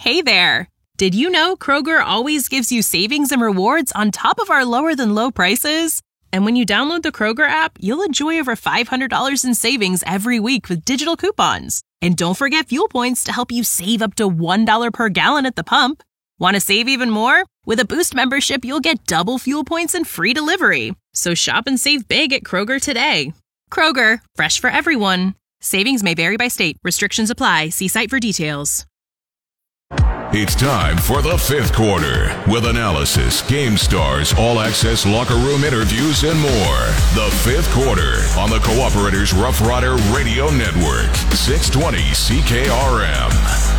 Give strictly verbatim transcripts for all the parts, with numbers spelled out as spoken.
Hey there! Did you know Kroger always gives you savings and rewards on top of our lower-than-low prices? And when you download the Kroger app, you'll enjoy over five hundred dollars in savings every week with digital coupons. And don't forget fuel points to help you save up to one dollar per gallon at the pump. Want to save even more? With a Boost membership, you'll get double fuel points and free delivery. So shop and save big at Kroger today. Kroger, fresh for everyone. Savings may vary by state. Restrictions apply. See site for details. It's time for the fifth quarter with analysis, game stars, all-access locker room interviews, and more. The fifth quarter on the Cooperators Rough Rider Radio Network, six twenty C K R M.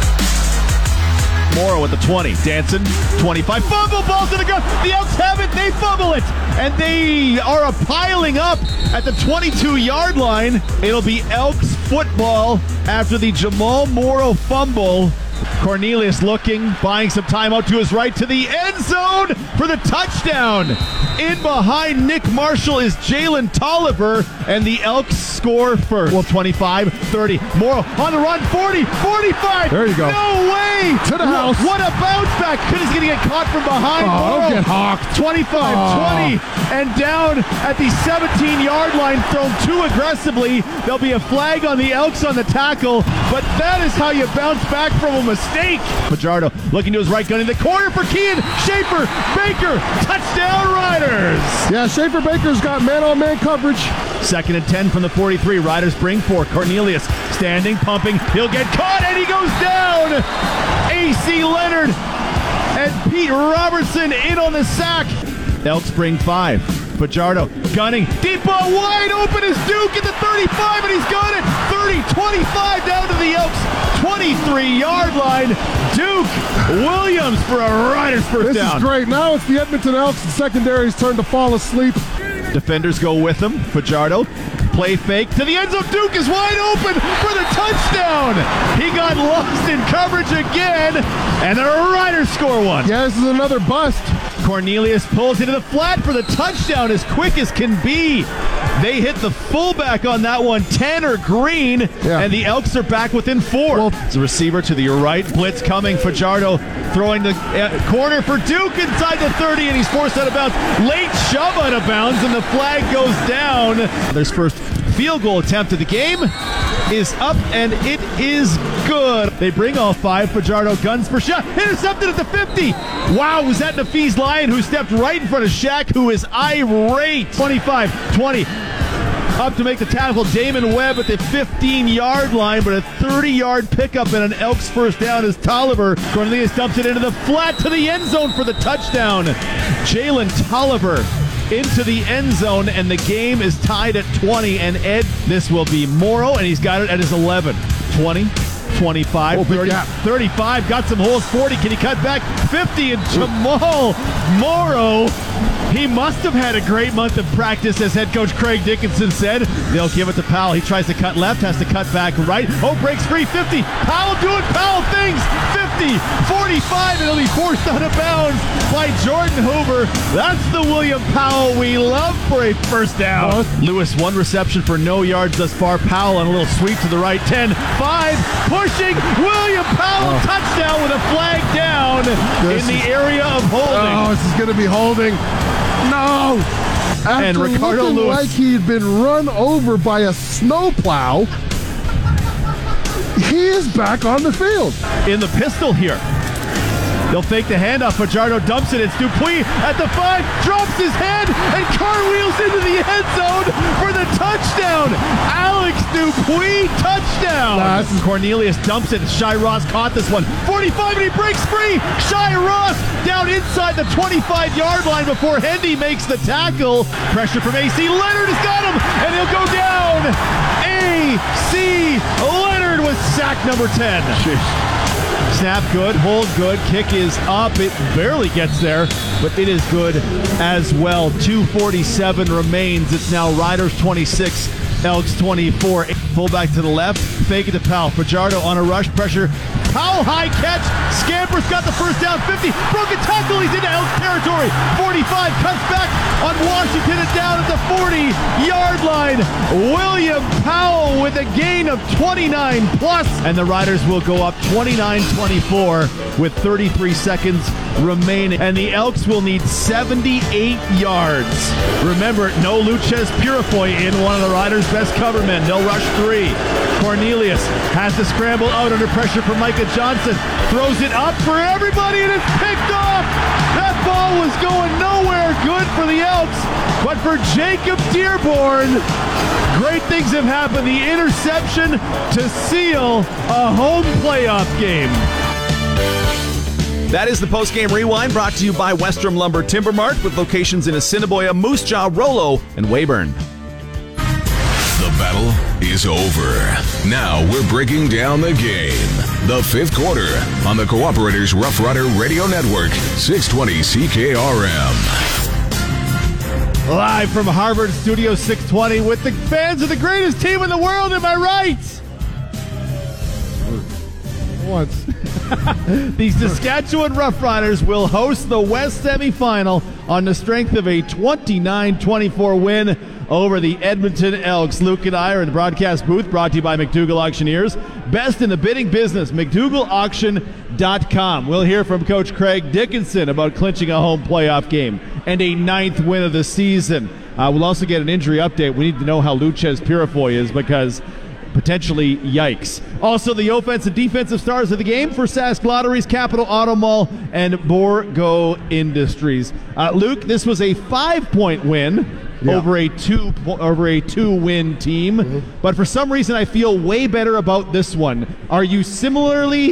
Morrow at the twenty. Danson, twenty-five. Fumble, ball to the ground. The Elks have it. They fumble it. And they are piling up at the twenty-two-yard line. It'll be Elks football after the Jamal Morrow fumble. Cornelius looking, buying some time out to his right to the end zone for the touchdown. In behind Nick Marshall is Jalen Tolliver, and the Elks score first. Well, twenty-five, thirty. Morrow on the run, forty, forty-five. There you go. No way. To the house. What a bounce back. Kid is going to get caught from behind. Oh, Morrow. don't get hawked. twenty-five, oh. twenty, and down at the seventeen-yard line, thrown too aggressively. There'll be a flag on the Elks on the tackle, but that is how you bounce back from a mistake. Fajardo looking to his right, gunning the corner for Kean. Schaefer, Baker, touchdown Riders. Yeah, Schaefer Baker's got man-on-man coverage. Second and ten from the forty-three. Riders bring four. Cornelius standing, pumping. He'll get caught, and he goes down. A C Leonard and Pete Robertson in on the sack. Elks bring five. Fajardo gunning. Deep ball wide open is Duke at the thirty-five, and he's got it. thirty, twenty-five down to the Elks twenty-three-yard line. Duke Williams for a Riders first this down. This is great. Now it's the Edmonton Elks. The secondary's turn to fall asleep. Defenders go with him. Fajardo, play fake to the end zone. Duke is wide open for the touchdown. He got lost in coverage again, and the Riders score one. Yeah, this is another bust. Cornelius pulls into the flat for the touchdown as quick as can be. They hit the fullback on that one, Tanner Green, yeah. And the Elks are back within four. Well, it's a receiver to the right, blitz coming. Fajardo throwing the uh, corner for Duke inside the thirty, and he's forced out of bounds. Late shove out of bounds, and the flag goes down. Their first field goal attempt of the game is up, and it is good. They bring all five. Fajardo guns for shot. Intercepted at the fifty. Wow, was that Nafeez Lyon who stepped right in front of Shaq, who is irate. twenty-five, twenty. Up to make the tackle, Damon Webb at the fifteen-yard line, but a thirty-yard pickup and an Elks first down as Tolliver. Cornelius dumps it into the flat to the end zone for the touchdown. Jalen Tolliver into the end zone, and the game is tied at twenty. And Ed, this will be Morrow, and he's got it at his eleven. twenty, twenty-five, thirty, thirty-five, got some holes, forty. Can he cut back? fifty, and Jamal Morrow. He must have had a great month of practice, as head coach Craig Dickinson said. They'll give it to Powell. He tries to cut left, has to cut back right. Oh, breaks free, fifty. Powell doing Powell things. fifty, forty-five, and he'll be forced out of bounds by Jordan Hoover. That's the William Powell we love for a first down. Oh. Lewis, one reception for no yards thus far. Powell on a little sweep to the right. ten, five, pushing. William Powell, oh. touchdown with a flag down this in the is, area of holding. Oh, this is going to be holding. No! After and Ricardo looking Lewis, like he'd been run over by a snowplow, he is back on the field. In the pistol here. They'll fake the handoff. Fajardo dumps it. It's Dupuis at the five, drops his head, and cartwheels into the end zone for the touchdown. Alex Dupuis, touchdown. Nah, this is Cornelius dumps it. Shai Ross caught this one. forty-five, and he breaks free. Shai Ross down inside the twenty-five-yard line before Hendy makes the tackle. Pressure from A C Leonard has got him, and he'll go down. A C Leonard with sack number ten. Jeez. Snap good, hold good, kick is up. It barely gets there, but it is good as well. two forty-seven remains. It's now Riders twenty-six, Elks twenty-four. Fullback to the left, fake it to Powell. Fajardo on a rush, pressure. Powell high catch, scampers, got the first down, fifty, broken tackle, he's into Elk territory, forty-five, cuts back on Washington and down at the forty-yard line. William Powell with a gain of twenty-nine plus, and the Riders will go up twenty-nine twenty-four with thirty-three seconds remaining, and the Elks will need seventy-eight yards. Remember, no Luchez Purifoy in, one of the Riders' best cover men. No rush three. Cornelius has to scramble out under pressure from Micah Johnson. Throws it up for everybody, and it's picked off. That ball was going nowhere. Good for the Elks, but for Jacob Dearborn, great things have happened. The interception to seal a home playoff game. That is the post-game rewind, brought to you by Westrom Lumber Timber Mart, with locations in Assiniboia, Moose Jaw, Rollo, and Weyburn. The battle is over. Now we're breaking down the game. The fifth quarter on the Cooperators Rough Rider Radio Network, six twenty C K R M. Live from Harvard Studio six twenty with the fans of the greatest team in the world, am I right? Once. The Saskatchewan Roughriders will host the West semifinal on the strength of a twenty-nine twenty-four win over the Edmonton Elks. Luke and I are in the broadcast booth, brought to you by McDougall Auctioneers. Best in the bidding business, McDougall Auction dot com. We'll hear from Coach Craig Dickinson about clinching a home playoff game and a ninth win of the season. Uh, we'll also get an injury update. We need to know how Luchez Purifoy is, because potentially yikes. Also, the offensive and defensive stars of the game for Sask Lotteries, Capital Auto Mall, and Borgo Industries. Uh, Luke, this was a five-point win yeah. over a two over a two-win team, mm-hmm. but for some reason I feel way better about this one. Are you similarly,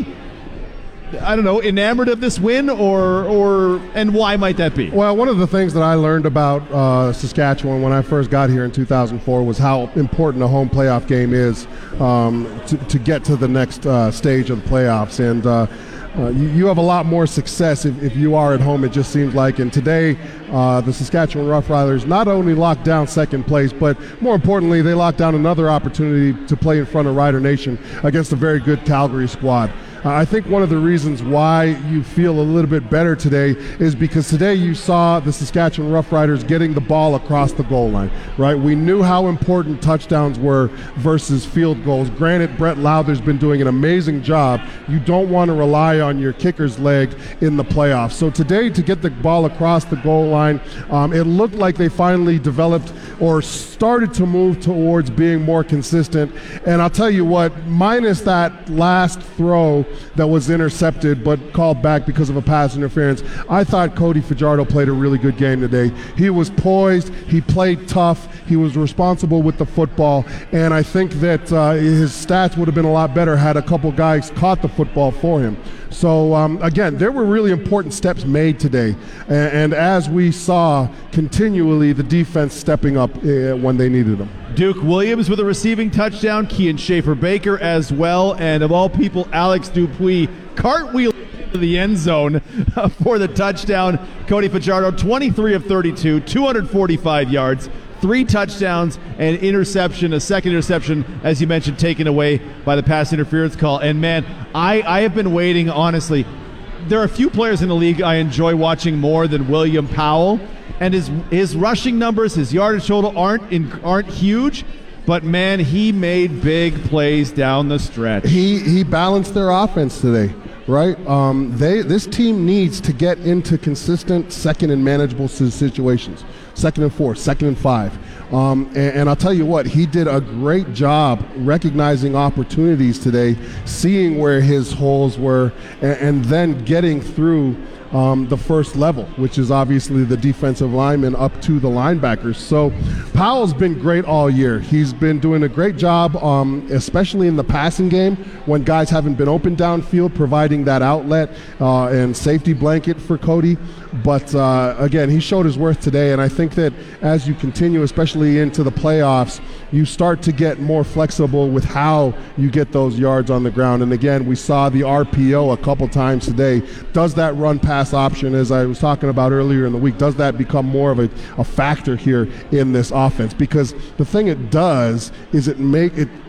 I don't know, enamored of this win, or or and why might that be? Well, one of the things that I learned about uh, Saskatchewan when I first got here in two thousand four was how important a home playoff game is um, to, to get to the next uh, stage of the playoffs. And uh, uh, you, you have a lot more success if, if you are at home, it just seems like. And today, uh, the Saskatchewan Roughriders not only locked down second place, but more importantly, they locked down another opportunity to play in front of Rider Nation against a very good Calgary squad. I think one of the reasons why you feel a little bit better today is because today you saw the Saskatchewan Roughriders getting the ball across the goal line, right? We knew how important touchdowns were versus field goals. Granted, Brett Lowther's been doing an amazing job. You don't want to rely on your kicker's leg in the playoffs. So today, to get the ball across the goal line, um, it looked like they finally developed or started to move towards being more consistent. And I'll tell you what, minus that last throw that was intercepted but called back because of a pass interference, I thought Cody Fajardo played a really good game today. He was poised, he played tough, he was responsible with the football, and I think that uh, his stats would have been a lot better had a couple guys caught the football for him. So, um, again, there were really important steps made today. And, and as we saw, continually the defense stepping up uh, when they needed them. Duke Williams with a receiving touchdown, Kian Schaefer-Baker as well, and of all people, Alex Dupuis cartwheel to the end zone for the touchdown. Cody Fajardo, twenty-three of thirty-two, two hundred forty-five yards, three touchdowns, and interception, a second interception, as you mentioned, taken away by the pass interference call. And man, I, I have been waiting, honestly. There are a few players in the league I enjoy watching more than William Powell, and his his rushing numbers, his yardage total aren't in, aren't huge, but man, he made big plays down the stretch. He he balanced their offense today, right? Um, they this team needs to get into consistent second and manageable situations. Second and four, second and five. Um, and, and I'll tell you what, he did a great job recognizing opportunities today, seeing where his holes were, and, and then getting through um, the first level, which is obviously the defensive lineman up to the linebackers. So Powell's been great all year. He's been doing a great job, um, especially in the passing game when guys haven't been open downfield, providing that outlet uh, and safety blanket for Cody. But uh, again, he showed his worth today, and I think that as you continue, especially into the playoffs, you start to get more flexible with how you get those yards on the ground. And again, we saw the R P O a couple times today. Does that run pass option, as I was talking about earlier in the week, does that become more of a, a factor here in this offense? Because the thing it does is it make it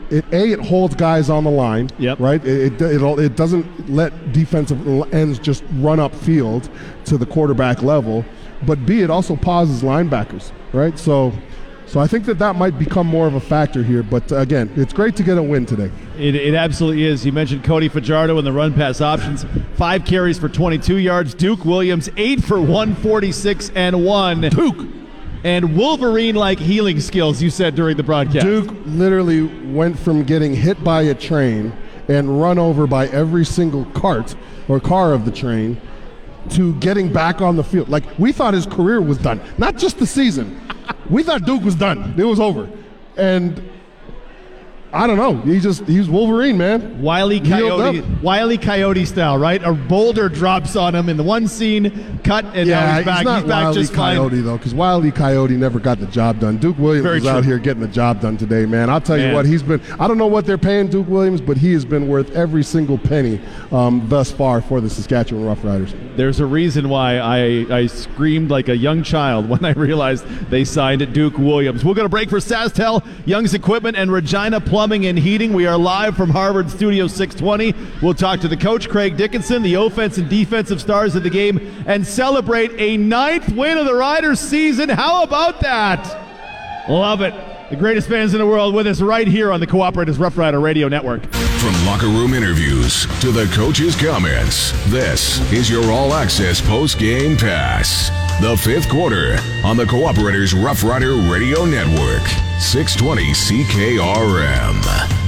it a it holds guys on the line, yep. right? It, it it it doesn't let defensive ends just run up field to the quarterback level, but B, it also pauses linebackers, right? So. So I think that that might become more of a factor here. But, uh, again, it's great to get a win today. It, it absolutely is. You mentioned Cody Fajardo and the run-pass options. Five carries for twenty-two yards. Duke Williams, eight for one forty-six and one. Duke. And Wolverine-like healing skills, you said during the broadcast. Duke literally went from getting hit by a train and run over by every single cart or car of the train to getting back on the field. Like, we thought his career was done. Not just the season. We thought Duke was done. It was over. And I don't know. He just he's Wolverine, man. Wile E. Coyote, Wile E. Coyote style, right? A boulder drops on him in the one scene, cut, and yeah, now he's back. He's not he's back Wile E. just Coyote fine. though, because Wile E. Coyote never got the job done. Duke Williams Very is true. out here getting the job done today, man. I'll tell man. you what, he's been. I don't know what they're paying Duke Williams, but he has been worth every single penny um, thus far for the Saskatchewan Roughriders. There's a reason why I, I screamed like a young child when I realized they signed Duke Williams. We're going to break for SaskTel, Young's Equipment, and Regina Plumbing and Heating. We are live from Harvard Studio six twenty. We'll talk to the coach, Craig Dickinson, the offense and defensive stars of the game, and celebrate a ninth win of the Riders season. How about that? Love it. The greatest fans in the world with us right here on the Cooperators Rough Rider Radio Network. From locker room interviews to the coach's comments, this is your all-access post-game pass. The fifth quarter on the Cooperators Rough Rider Radio Network, six twenty C K R M.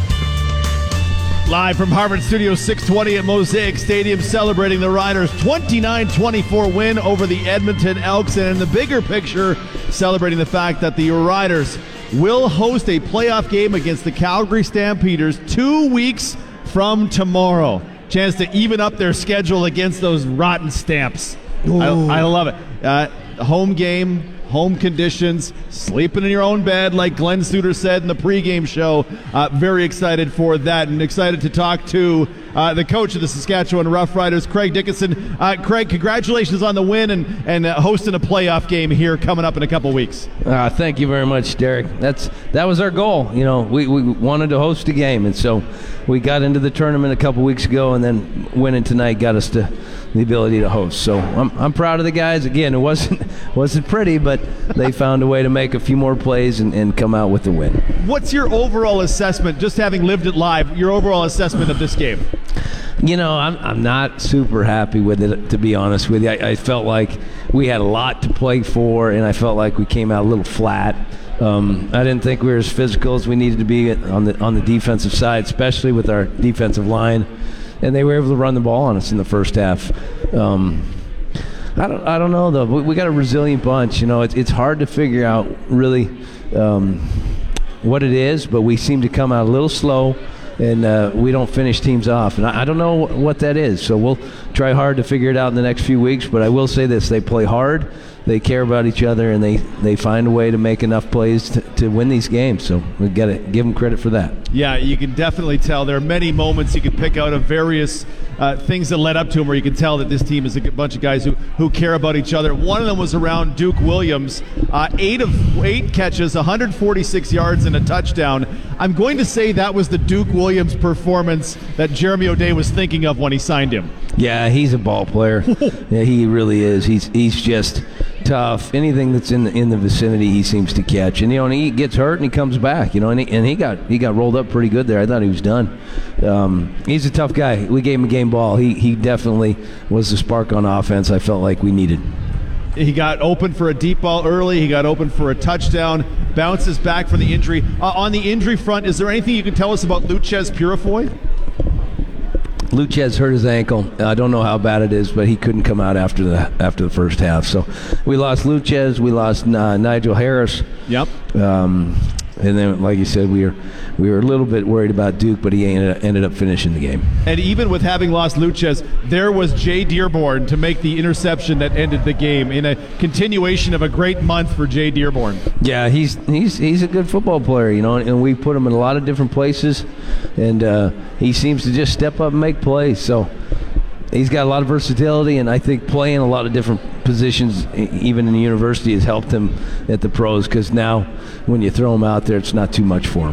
Live from Harvard Studio six twenty at Mosaic Stadium, celebrating the Riders' twenty-nine twenty-four win over the Edmonton Elks, and in the bigger picture, celebrating the fact that the Riders will host a playoff game against the Calgary Stampeders two weeks from tomorrow. Chance to even up their schedule against those rotten Stamps. I, I love it. Uh, home game, home conditions, sleeping in your own bed, like Glenn Suter said in the pregame show. Uh, very excited for that, and excited to talk to uh, the coach of the Saskatchewan Roughriders, Craig Dickinson. Uh, Craig, congratulations on the win and, and uh, hosting a playoff game here coming up in a couple weeks. Uh, thank you very much, Derek. That's that was our goal. You know, we, we wanted to host a game, and so we got into the tournament a couple weeks ago, and then winning tonight got us to the ability to host. So I'm I'm proud of the guys. Again, it wasn't wasn't pretty, but they found a way to make a few more plays and, and come out with the win. What's your overall assessment, just having lived it live, your overall assessment of this game? You know, I'm I'm not super happy with it, to be honest with you. I, I felt like we had a lot to play for, and I felt like we came out a little flat. Um, I didn't think we were as physical as we needed to be on the on the defensive side, especially with our defensive line, and they were able to run the ball on us in the first half. Um, I don't I don't know though. We, we got a resilient bunch. You know, it's it's hard to figure out really um, what it is, but we seem to come out a little slow. And uh, we don't finish teams off. And I, I don't know what that is. So we'll try hard to figure it out in the next few weeks. But I will say this. They play hard. They care about each other. And they, they find a way to make enough plays to, to win these games. So we've got to give them credit for that. Yeah, you can definitely tell. There are many moments you can pick out of various uh, things that led up to them where you can tell that this team is a bunch of guys who, who care about each other. One of them was around Duke Williams. Uh, eight of eight catches, one hundred forty-six yards, and a touchdown. I'm going to say that was the Duke Williams performance that Jeremy O'Day was thinking of when he signed him. Yeah, he's a ball player. Yeah, he really is. He's he's just tough. Anything that's in the, in the vicinity, he seems to catch. And you know, and he gets hurt and he comes back. You know, and he, and he got he got rolled up pretty good there. I thought he was done. Um, he's a tough guy. We gave him a game ball. He he definitely was the spark on offense I felt like we needed. He got open for a deep ball early. He got open for a touchdown. Bounces back from the injury. Uh, on the injury front, is there anything you can tell us about Luchez Purifoy? Luchez hurt his ankle. I don't know how bad it is, but he couldn't come out after the after the first half. So we lost Luchez. We lost uh, Nigel Harris. Yep. Um, and then, like you said, we were we were a little bit worried about Duke, but he ended, ended up finishing the game. And even with having lost Luchez, there was Jay Dearborn to make the interception that ended the game in a continuation of a great month for Jay Dearborn. Yeah, he's he's he's a good football player, you know, and we put him in a lot of different places, and uh, he seems to just step up and make plays. So he's got a lot of versatility, and I think playing a lot of different positions, even in the university, has helped him at the pros, because now when you throw him out there, it's not too much for him.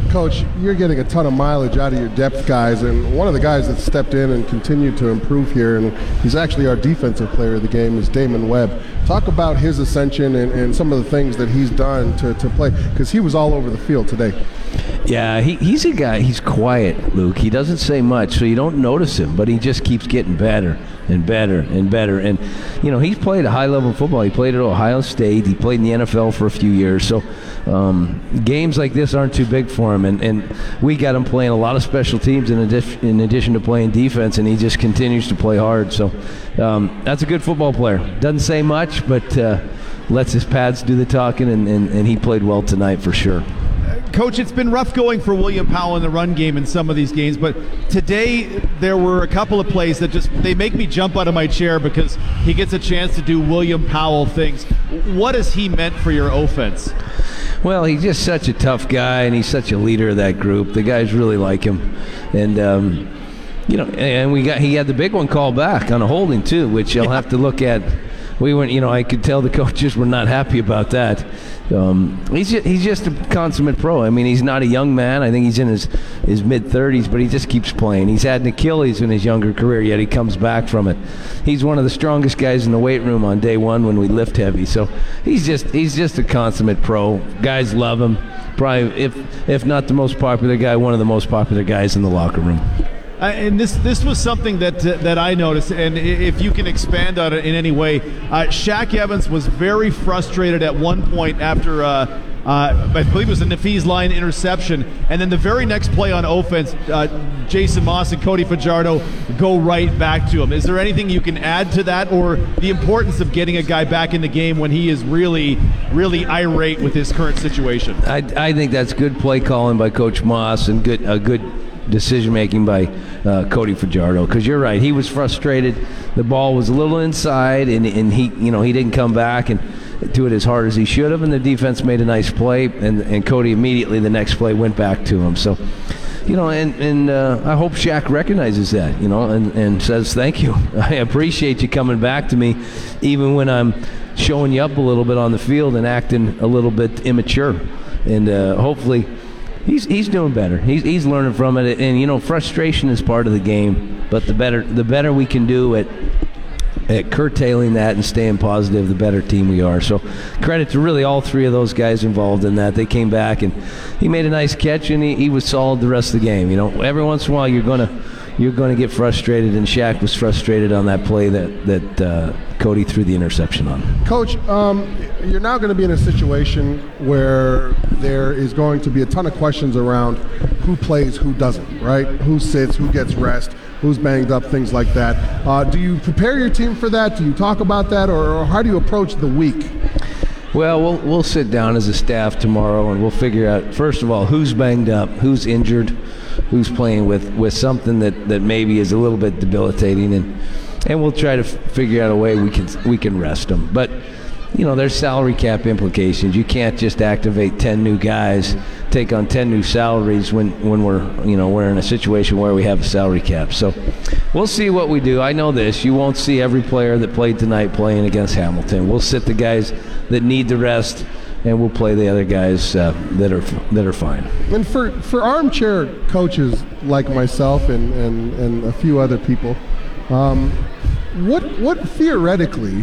Coach, you're getting a ton of mileage out of your depth guys, and one of the guys that stepped in and continued to improve here, and he's actually our defensive player of the game, is Damon Webb. Talk about his ascension and, and some of the things that he's done to, to play, because he was all over the field today. Yeah, he, he's a guy, he's quiet, Luke. He doesn't say much, so you don't notice him, but he just keeps getting better and better and better. And, you know, he's played a high-level football. He played at Ohio State. He played in the N F L for a few years. So um, games like this aren't too big for him. And, and we got him playing a lot of special teams in, addi- in addition to playing defense, and he just continues to play hard. So um, that's a good football player. Doesn't say much, but uh, lets his pads do the talking, and, and, and he played well tonight for sure. Coach, it's been rough going for William Powell in the run game in some of these games, but today there were a couple of plays that just, they make me jump out of my chair because he gets a chance to do William Powell things. What has he meant for your offense? Well, he's just such a tough guy, and he's such a leader of that group. The guys really like him. And, um, you know, and we got he had the big one called back on a holding, too, which I'll have to look at. We weren't, you know, I could tell the coaches were not happy about that. Um, he's just, he's just a consummate pro. I mean, he's not a young man. I think he's in his, his mid-thirties, but he just keeps playing. He's had an Achilles in his younger career, yet he comes back from it. He's one of the strongest guys in the weight room on day one when we lift heavy. So he's just he's just a consummate pro. Guys love him. Probably, if if not the most popular guy, one of the most popular guys in the locker room. Uh, and this this was something that uh, that I noticed, and if you can expand on it in any way, uh, Shaq Evans was very frustrated at one point after, uh, uh, I believe it was a Nafees line interception, and then the very next play on offense, uh, Jason Moss and Cody Fajardo go right back to him. Is there anything you can add to that, or the importance of getting a guy back in the game when he is really, really irate with his current situation? I, I think that's good play calling by Coach Moss and good a good decision making by uh, Cody Fajardo, because you're right, he was frustrated. The ball was a little inside, and, and he you know he didn't come back and do it as hard as he should have, and the defense made a nice play, and, and Cody immediately the next play went back to him. So you know and, and uh, I hope Shaq recognizes that, you know and, and says thank you. I appreciate you coming back to me even when I'm showing you up a little bit on the field and acting a little bit immature. And uh, hopefully He's he's doing better. He's he's learning from it, and you know, frustration is part of the game. But the better the better we can do at at curtailing that and staying positive, the better team we are. So, credit to really all three of those guys involved in that. They came back, and he made a nice catch, and he, he was solid the rest of the game. You know, every once in a while you're gonna you're gonna get frustrated, and Shaq was frustrated on that play that that uh, Cody threw the interception on. Coach, um, you're now going to be in a situation where there is going to be a ton of questions around who plays, who doesn't, right? Who sits, who gets rest, who's banged up, things like that. Uh, do you prepare your team for that? Do you talk about that, or, or how do you approach the week? Well, we'll we'll sit down as a staff tomorrow, and we'll figure out, first of all, who's banged up, who's injured, who's playing with, with something that, that maybe is a little bit debilitating, and and we'll try to f- figure out a way we can we can rest them. But you know, there's salary cap implications. You can't just activate ten new guys, take on ten new salaries when, when we're you know we're in a situation where we have a salary cap. So we'll see what we do. I know this: you won't see every player that played tonight playing against Hamilton. We'll sit the guys that need the rest, and we'll play the other guys uh, that are that are fine. And for, for armchair coaches like myself and, and, and a few other people, um, what what theoretically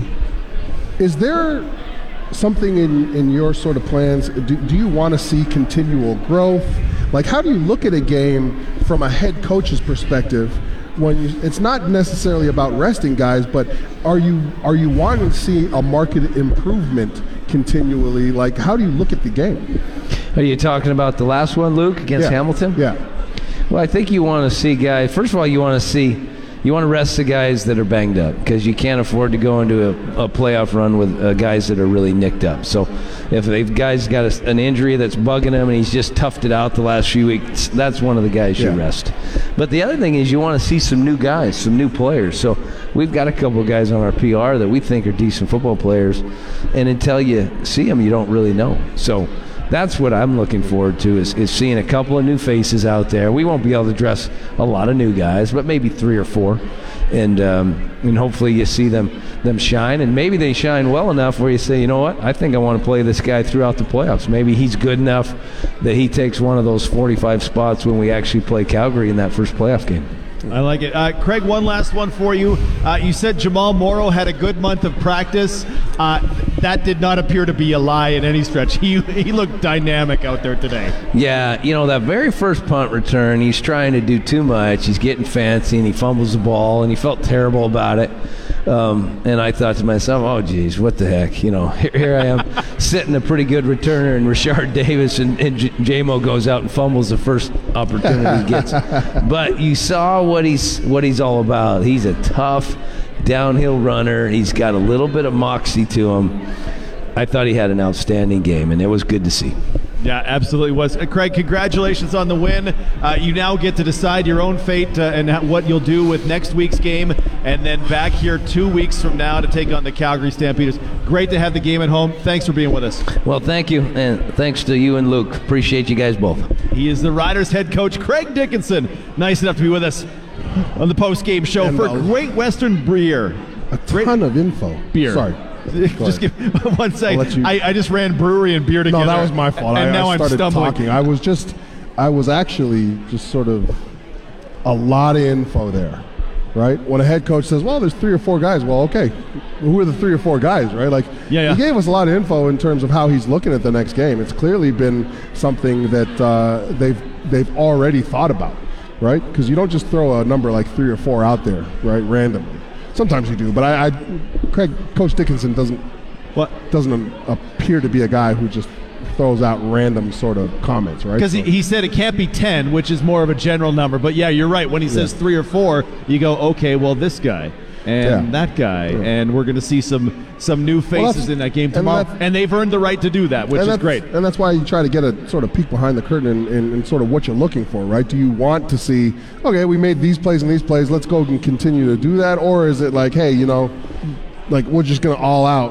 is there something in, in your sort of plans? Do, do you want to see continual growth? Like, how do you look at a game from a head coach's perspective when you, it's not necessarily about resting guys, but are you are you wanting to see a market improvement continually? Like, how do you look at the game? Are you talking about the last one, Luke, against yeah. Hamilton? Yeah. Well, I think you want to see guys, first of all, you want to see You want to rest the guys that are banged up, because you can't afford to go into a, a playoff run with uh, guys that are really nicked up. So if a guy's got a, an injury that's bugging him and he's just toughed it out the last few weeks, that's one of the guys you yeah. rest. But the other thing is you want to see some new guys, some new players. So we've got a couple of guys on our P R that we think are decent football players, and until you see them, you don't really know. So that's what I'm looking forward to, is, is seeing a couple of new faces out there. We won't be able to dress a lot of new guys, but maybe three or four. and um, and hopefully you see them them shine, and maybe they shine well enough where you say, you know what, I think I want to play this guy throughout the playoffs. Maybe he's good enough that he takes one of those forty-five spots when we actually play Calgary in that first playoff game. I like it. Uh, Craig, one last one for you. Uh, you said Jamal Morrow had a good month of practice. Uh, that did not appear to be a lie in any stretch. He he looked dynamic out there today. Yeah, you know, that very first punt return, he's trying to do too much. He's getting fancy, and he fumbles the ball, and he felt terrible about it. Um, and I thought to myself, oh, geez, what the heck? You know, here, here I am sitting a pretty good returner in Rashard Davis, and, and J- J-Mo goes out and fumbles the first opportunity he gets. But you saw what he's what he's all about. He's a tough downhill runner. He's got a little bit of moxie to him. I thought he had an outstanding game, and it was good to see. Yeah, absolutely was. Uh, Craig, congratulations on the win. Uh, you now get to decide your own fate uh, and ha- what you'll do with next week's game, and then back here two weeks from now to take on the Calgary Stampeders. Great to have the game at home. Thanks for being with us. Well, thank you, and thanks to you and Luke. Appreciate you guys both. He is the Riders head coach, Craig Dickinson. Nice enough to be with us on the post-game show and for uh, Great Western Beer. A ton Great of info. Beer. Sorry. Just give one second. I, I just ran brewery and beer together. No, that was my fault. And I, now I started I'm stumbling. talking. I was just, I was actually just sort of a lot of info there, right? When a head coach says, well, there's three or four guys. Well, okay. Who are the three or four guys, right? Like, yeah, yeah. He gave us a lot of info in terms of how he's looking at the next game. It's clearly been something that uh, they've they've already thought about, right? Because you don't just throw a number like three or four out there, right, randomly. Sometimes you do, but I, I Craig, Coach Dickinson doesn't what doesn't appear to be a guy who just throws out random sort of comments, right? Because so. he, he said it can't be ten, which is more of a general number. But yeah, you're right. When he says yeah. three or four, you go, okay, well, this guy and yeah. that guy, yeah. and we're going to see some some new faces well, in that game tomorrow, and, and they've earned the right to do that, which is great. And that's why you try to get a sort of peek behind the curtain and, and, and sort of what you're looking for, right? Do you want to see, okay, we made these plays and these plays, let's go and continue to do that, or is it like, hey, you know, like we're just going to all out,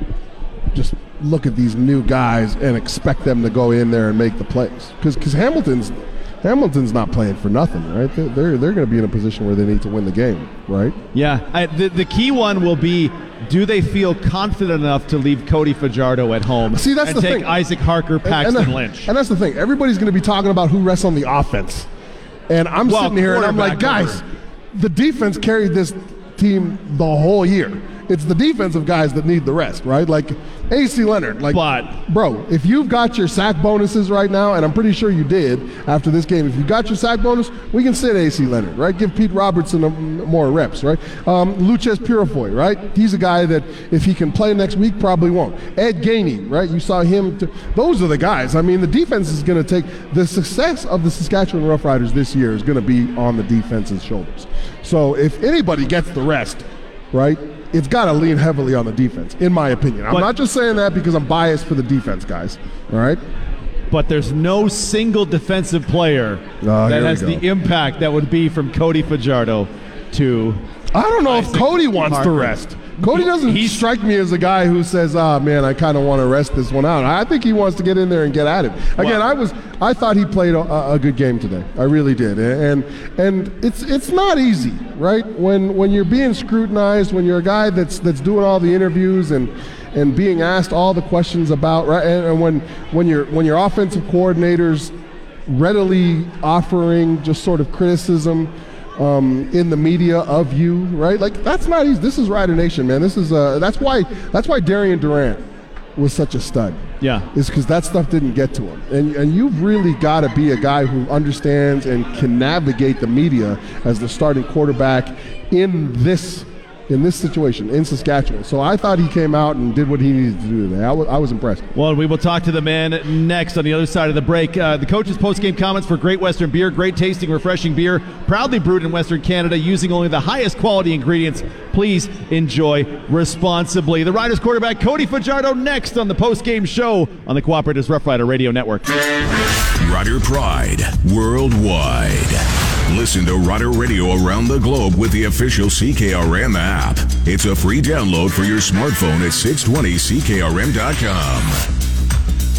just look at these new guys and expect them to go in there and make the plays? Because because Hamilton's Hamilton's not playing for nothing, right? They're they're, they're going to be in a position where they need to win the game, right? Yeah. I, the the key one will be, do they feel confident enough to leave Cody Fajardo at home? See, that's and the take thing. Isaac Harker, Paxton and, and Lynch. And that's the thing. Everybody's going to be talking about who rests on the offense, and I'm well, sitting here and I'm like, guys, over. the defense carried this team the whole year. It's the defensive guys that need the rest, right? Like A C Leonard, like, but, bro, if you've got your sack bonuses right now, and I'm pretty sure you did after this game, if you got your sack bonus, we can sit A C Leonard, right? Give Pete Robertson a, more reps, right? Um, Luches Purifoy, right? He's a guy that if he can play next week, probably won't. Ed Gainey, right? You saw him. T- those are the guys. I mean, the defense is going to take the success of the Saskatchewan Roughriders this year is going to be on the defense's shoulders. So if anybody gets the rest, right? It's got to lean heavily on the defense, in my opinion. I'm but, not just saying that because I'm biased for the defense, guys. All right? But there's no single defensive player oh, that has the impact that would be from Cody Fajardo to I don't know Isaac if Cody wants Harker. to rest. Cody doesn't He's, strike me as a guy who says, ah, oh, man, I kind of want to rest this one out. I think he wants to get in there and get at it. Again, well, I was, I thought he played a, a good game today. I really did. And and it's it's not easy, right? When when you're being scrutinized, when you're a guy that's that's doing all the interviews and and being asked all the questions about, right? And, and when when your when your offensive coordinators readily offering just sort of criticism Um, in the media of you, right? Like that's not easy. This is Rider Nation, man. This is uh, that's why that's why Darian Durant was such a stud. Yeah, is because that stuff didn't get to him, and and you've really got to be a guy who understands and can navigate the media as the starting quarterback in this in this situation in Saskatchewan. So I thought he came out and did what he needed to do today. I was, I was impressed. Well, we will talk to the man next on the other side of the break. Uh, the coach's post-game comments for Great Western Beer. Great tasting, refreshing beer. Proudly brewed in Western Canada using only the highest quality ingredients. Please enjoy responsibly. The Riders quarterback Cody Fajardo next on the post-game show on the Cooperatives Rough Rider Radio Network. Rider Pride Worldwide. Listen to Rider Radio around the globe with the official C K R M app. It's a free download for your smartphone at six twenty C K R M dot com.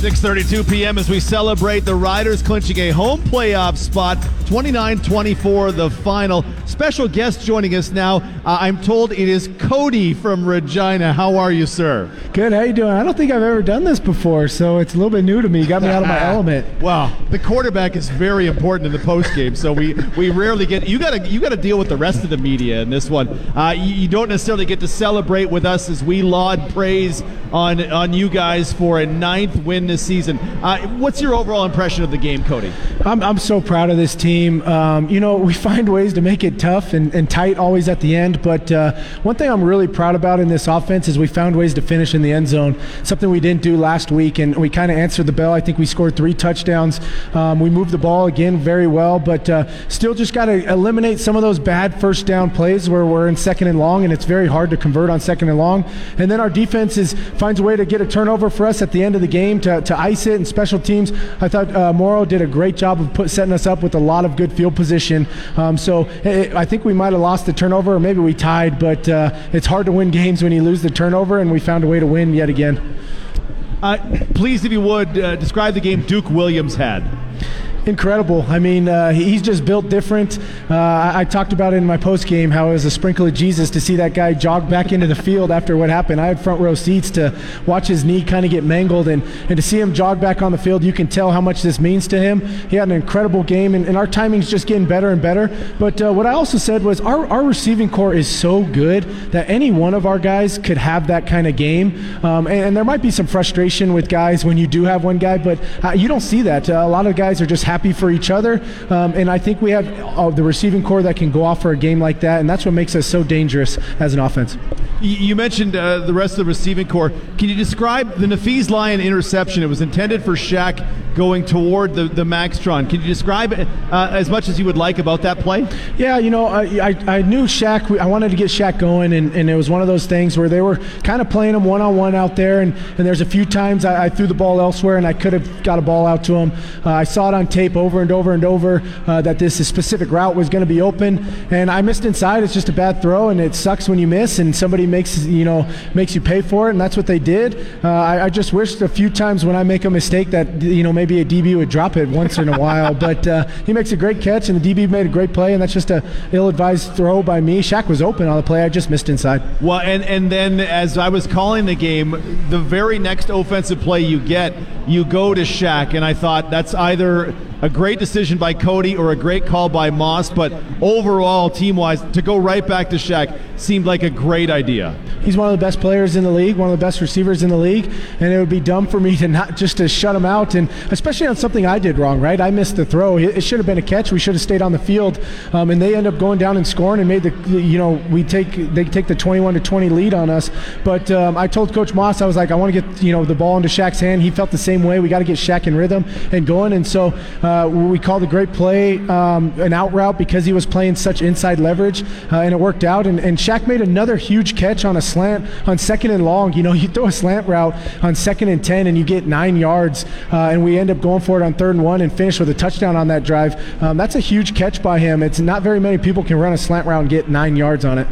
six thirty-two p.m. as we celebrate the Riders clinching a home playoff spot, twenty-nine twenty-four the final. Special guest joining us now. Uh, I'm told it is Cody from Regina. How are you, sir? Good. How you doing? I don't think I've ever done this before, so it's a little bit new to me. You got me out of my element. Well, the quarterback is very important in the postgame, so we, we rarely get. You got to you got to deal with the rest of the media in this one. Uh, you, you don't necessarily get to celebrate with us as we laud praise on on you guys for a ninth win this season. Uh, what's your overall impression of the game, Cody? I'm I'm so proud of this team. Um, you know, we find ways to make it tough and, and tight always at the end, but uh, one thing I'm really proud about in this offense is we found ways to finish in the end zone, something we didn't do last week, and we kind of answered the bell. I think we scored three touchdowns. Um, we moved the ball again very well, but uh, still just got to eliminate some of those bad first down plays where we're in second and long, and it's very hard to convert on second and long. And then our defense is finds a way to get a turnover for us at the end of the game to, to ice it. And special teams, I thought uh, Morrow did a great job of put, setting us up with a lot of good field position. Um, so it, I think we might have lost the turnover, or maybe we tied, but uh, it's hard to win games when you lose the turnover, and we found a way to win yet again. Uh, please, if you would, uh, describe the game Duke Williams had. Incredible. I mean, uh, he's just built different. Uh, I, I talked about it in my post game how it was a sprinkle of Jesus to see that guy jog back into the field after what happened. I had front row seats to watch his knee kind of get mangled, and, and to see him jog back on the field, you can tell how much this means to him. He had an incredible game, and, and our timing's just getting better and better. But uh, what I also said was our, our receiving core is so good that any one of our guys could have that kind of game. Um, and, and there might be some frustration with guys when you do have one guy, but uh, you don't see that. Uh, a lot of guys are just happy for each other, um, and I think we have uh, the receiving core that can go off for a game like that, and that's what makes us so dangerous as an offense. You mentioned uh, the rest of the receiving core. Can you describe the Nafees Lyon interception? It was intended for Shaq going toward the, the Maxtron. Can you describe uh, as much as you would like about that play? Yeah, you know, I I, I knew Shaq. I wanted to get Shaq going, and, and it was one of those things where they were kind of playing him one-on-one out there, and, and there's a few times I, I threw the ball elsewhere, and I could have got a ball out to him. Uh, I saw it on tape over and over and over uh, that this specific route was going to be open, and I missed inside. It's just a bad throw, and it sucks when you miss, and somebody makes you know makes you pay for it, and that's what they did. Uh, I, I just wished a few times when I make a mistake that you know maybe a D B would drop it once in a while, but uh, he makes a great catch, and the D B made a great play, and that's just a ill-advised throw by me. Shaq was open on the play. I just missed inside. Well, and, and then as I was calling the game, the very next offensive play you get, you go to Shaq, and I thought that's either a great decision by Cody or a great call by Moss, but overall, team-wise, to go right back to Shaq seemed like a great idea. He's one of the best players in the league, one of the best receivers in the league, and it would be dumb for me to not just to shut him out, and especially on something I did wrong, right? I missed the throw. It should have been a catch. We should have stayed on the field, um, and they end up going down and scoring and made the, you know, we take they take the twenty-one to twenty lead on us. But um, I told Coach Moss, I was like, I want to get you know the ball into Shaq's hand. He felt the same way. We got to get Shaq in rhythm and going, and so uh, we called a great play, um, an out route because he was playing such inside leverage, uh, and it worked out. And, and Shaq made another huge catch on a slant on second and long. You know, you throw a slant route on second and ten, and you get nine yards, uh, and we end up going for it on third and one and finish with a touchdown on that drive. Um, that's a huge catch by him. It's not very many people can run a slant route and get nine yards on it.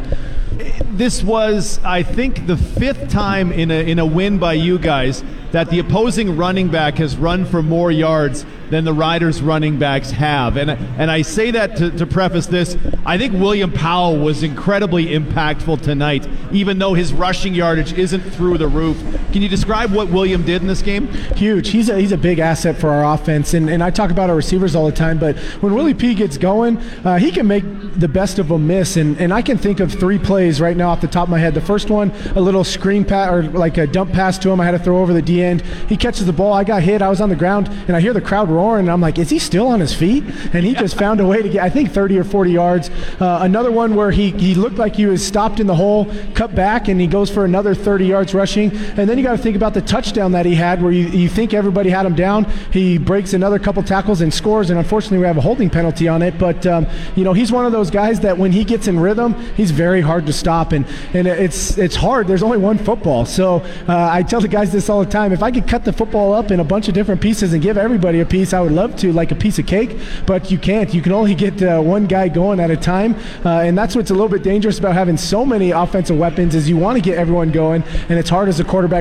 This was, I think, the fifth time in a in a win by you guys that the opposing running back has run for more yards than the Riders running backs have. And and I say that to, to preface this. I think William Powell was incredibly impactful tonight, even though his rushing yardage isn't through the roof. Can you describe what William did in this game? Huge. He's a, he's a big asset for our offense. And, and I talk about our receivers all the time, but when Willie P gets going, uh, he can make the best of them miss. And, and I can think of three plays right now off the top of my head. The first one, a little screen pass or like a dump pass to him. I had to throw over the D end. He catches the ball. I got hit. I was on the ground, and I hear the crowd roaring, and I'm like, is he still on his feet? And he just found a way to get, I think, thirty or forty yards. Uh, another one where he, he looked like he was stopped in the hole, cut back, and he goes for another thirty yards rushing. And then you got to think about the touchdown that he had where you, you think everybody had him down. He breaks another couple tackles and scores, and unfortunately we have a holding penalty on it. But, um, you know, he's one of those guys that when he gets in rhythm, he's very hard to stop. And, and it's it's hard. There's only one football. So uh, I tell the guys this all the time. If I could cut the football up in a bunch of different pieces and give everybody a piece, I would love to, like a piece of cake. But you can't. You can only get uh, one guy going at a time. Uh, and that's what's a little bit dangerous about having so many offensive weapons is you want to get everyone going, and it's hard as a quarterback to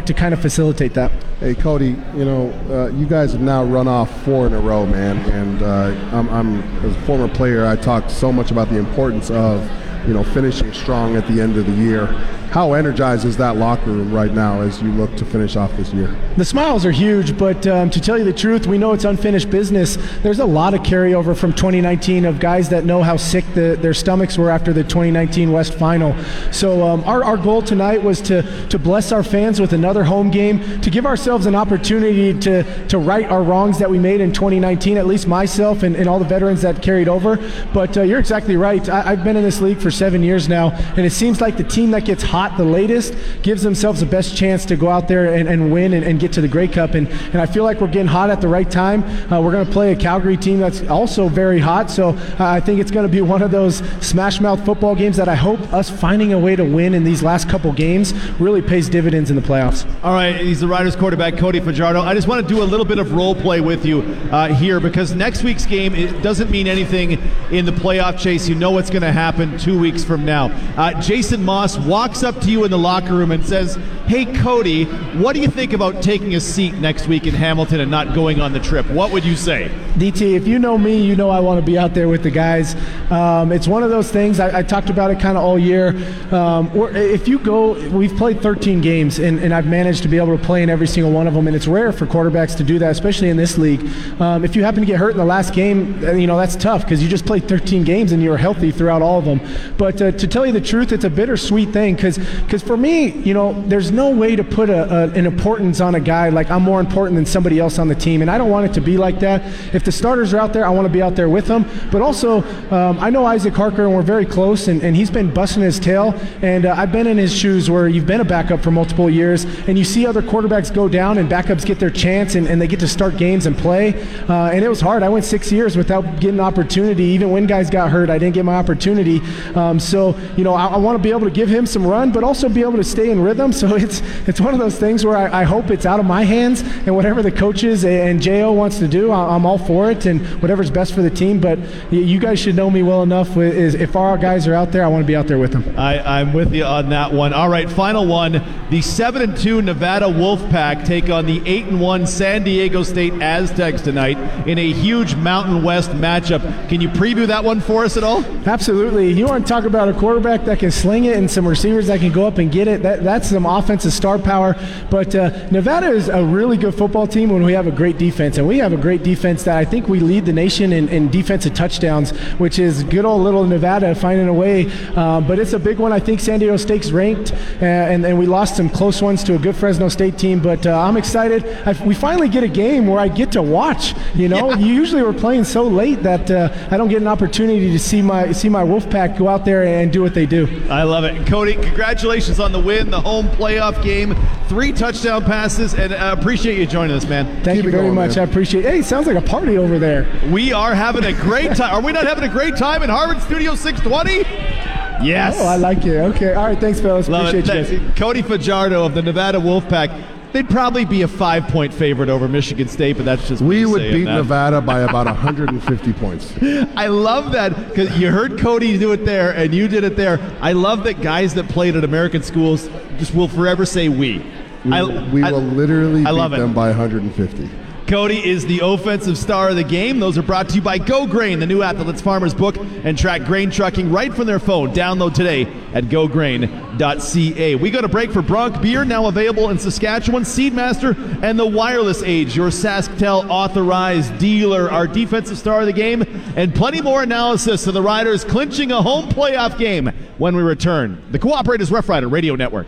to kind of facilitate that. Hey, Cody, you know, uh, you guys have now run off four in a row, man. And uh, I'm, I'm, as a former player, I talked so much about the importance of, you know, finishing strong at the end of the year. How energized is that locker room right now as you look to finish off this year? The smiles are huge, but um, to tell you the truth, we know it's unfinished business. There's a lot of carryover from twenty nineteen of guys that know how sick the, their stomachs were after the twenty nineteen West Final. So um, our, our goal tonight was to, to bless our fans with another home game, to give ourselves an opportunity to, to right our wrongs that we made in twenty nineteen, at least myself and, and all the veterans that carried over. But uh, you're exactly right. I, I've been in this league for seven years now, and it seems like the team that gets hot the latest gives themselves the best chance to go out there and, and win and, and get to the Grey Cup. And, and I feel like we're getting hot at the right time. Uh, we're going to play a Calgary team that's also very hot. So uh, I think it's going to be one of those smash mouth football games that I hope us finding a way to win in these last couple games really pays dividends in the playoffs. All right, he's the Riders quarterback, Cody Fajardo. I just want to do a little bit of role play with you uh, here, because next week's game, it doesn't mean anything in the playoff chase. You know what's going to happen two weeks from now. Uh, Jason Moss walks up to you in the locker room and says, "Hey, Cody, what do you think about taking a seat next week in Hamilton and not going on the trip?" What would you say? D T, if you know me, you know I want to be out there with the guys. Um, it's one of those things, I, I talked about it kind of all year. Um, or if you go, we've played thirteen games, and, and I've managed to be able to play in every single one of them, and it's rare for quarterbacks to do that, especially in this league. Um, if you happen to get hurt in the last game, you know, that's tough, because you just played thirteen games and you were healthy throughout all of them. But uh, to tell you the truth, it's a bittersweet thing, because because for me, you know, there's no way to put a, a, an importance on a guy like I'm more important than somebody else on the team, and I don't want it to be like that. If the starters are out there, I want to be out there with them. But also, um, I know Isaac Harker, and we're very close, and, and he's been busting his tail, and uh, I've been in his shoes where you've been a backup for multiple years, and you see other quarterbacks go down and backups get their chance, and, and they get to start games and play, uh, and it was hard. I went six years without getting an opportunity. Even when guys got hurt, I didn't get my opportunity. Um, so, you know, I, I want to be able to give him some run, but also be able to stay in rhythm. So it's it's one of those things where I, I hope it's out of my hands, and whatever the coaches and J O wants to do, I'm all for it, and whatever's best for the team. But you guys should know me well enough. Is if our guys are out there, I want to be out there with them. I, I'm with you on that one. All right, final one. The seven and two Nevada Wolfpack take on the eight and one San Diego State Aztecs tonight in a huge Mountain West matchup. Can you preview that one for us at all? Absolutely. You want to talk about a quarterback that can sling it and some receivers that can go up and get it. That, that's some offensive star power. But uh, Nevada is a really good football team when we have a great defense. And we have a great defense that I think we lead the nation in, in defensive touchdowns, which is good old little Nevada finding a way. Um, but it's a big one. I think San Diego State's ranked, uh, and, and we lost some close ones to a good Fresno State team. But uh, I'm excited. I, we finally get a game where I get to watch. You know, yeah. Usually we're playing so late that uh, I don't get an opportunity to see my see my Wolfpack go out there and do what they do. I love it. Cody, congratulations on the win, the home playoff game, three touchdown passes, and I appreciate you joining us, man. Thank Keep you very going, much. Man. I appreciate it. Hey, it sounds like a party over there. We are having a great time. Are we not having a great time in Harvard Studio six twenty? Yes. Oh, I like it. Okay. All right. Thanks, fellas. Love appreciate it. you guys. Cody Fajardo of the Nevada Wolfpack. They'd probably be a five-point favorite over Michigan State, but that's just we would beat that. Nevada by about one hundred fifty points. I love that, because you heard Cody do it there, and you did it there. I love that guys that played at American schools just will forever say we. We, I, we I, will literally I beat them by one hundred fifty. Cody is the offensive star of the game. Those are brought to you by Go Grain, the new app that lets farmers book and track grain trucking right from their phone. Download today at go grain dot c a. We go to break for Bronc Beer, now available in Saskatchewan, Seedmaster, and the Wireless Age, your SaskTel authorized dealer. Our defensive star of the game, and plenty more analysis of the Riders clinching a home playoff game when we return. The Cooperators Rough Rider Radio Network.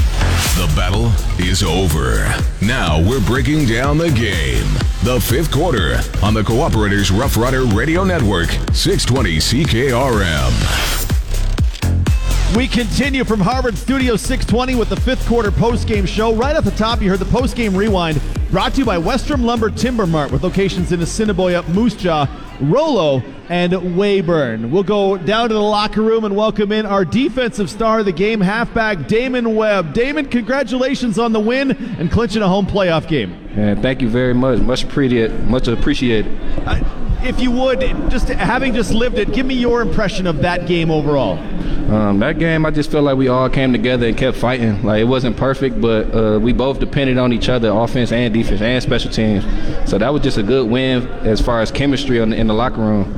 The battle is over. Now we're breaking down the game. The fifth quarter on the Cooperators Rough Rider Radio Network, six twenty C K R M. We continue from Harvard Studio six twenty with the fifth quarter post-game show. Right at the top, you heard the post-game rewind brought to you by Westrom Lumber Timber Mart with locations in Assiniboia, Moose Jaw, Rollo, and Weyburn. We'll go down to the locker room and welcome in our defensive star of the game, halfback Damon Webb. Damon, congratulations on the win and clinching a home playoff game. And thank you very much. Much appreciated. Much appreciated. Uh, if you would, just having just lived it, give me your impression of that game overall. Um, that game, I just feel like we all came together and kept fighting. Like, it wasn't perfect, but uh, we both depended on each other, offense and defense and special teams. So that was just a good win as far as chemistry in the, in the locker room.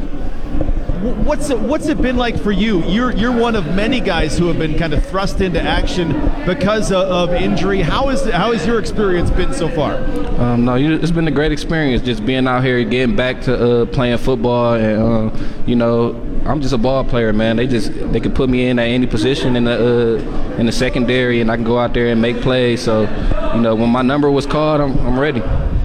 What's it, what's it been like for you? You're you're one of many guys who have been kind of thrust into action because of, of injury. How is how has your experience been so far? Um, no, it's been a great experience just being out here, getting back to uh, playing football, and uh, you know, I'm just a ball player, man. They just they can put me in at any position in the uh, in the secondary, and I can go out there and make plays. So, you know, when my number was called, I'm I'm ready.